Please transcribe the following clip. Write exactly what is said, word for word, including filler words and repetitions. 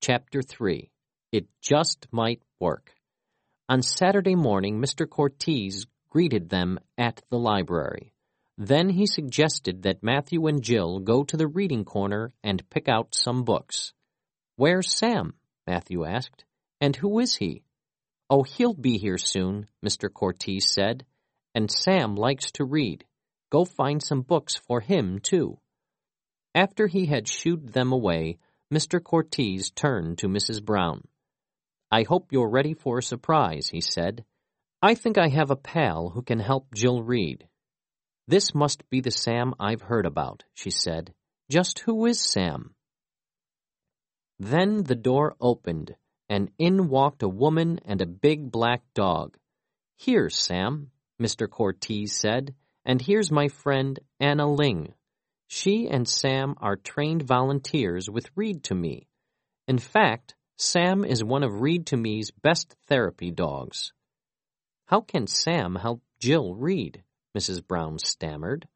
Chapter three. It Just Might Work. On Saturday morning, Mister Cortez greeted them at the library. Then he suggested that Matthew and Jill go to the reading corner and pick out some books. "Where's Sam?" Matthew asked. "And who is he?" "Oh, he'll be here soon," Mister Cortez said. "And Sam likes to read. Go find some books for him, too." After he had shooed them away, Mister Cortez turned to Missus Brown. "I hope you're ready for a surprise," he said. "I think I have a pal who can help Jill read." "This must be the Sam I've heard about," she said. "Just who is Sam?" Then the door opened, and in walked a woman and a big black dog. "Here, Sam," Mister Cortez said, "and here's my friend Anna Ling. She and Sam are trained volunteers with Read to Me. In fact, Sam is one of Read to Me's best therapy dogs." "How can Sam help Jill read?" Missus Brown stammered.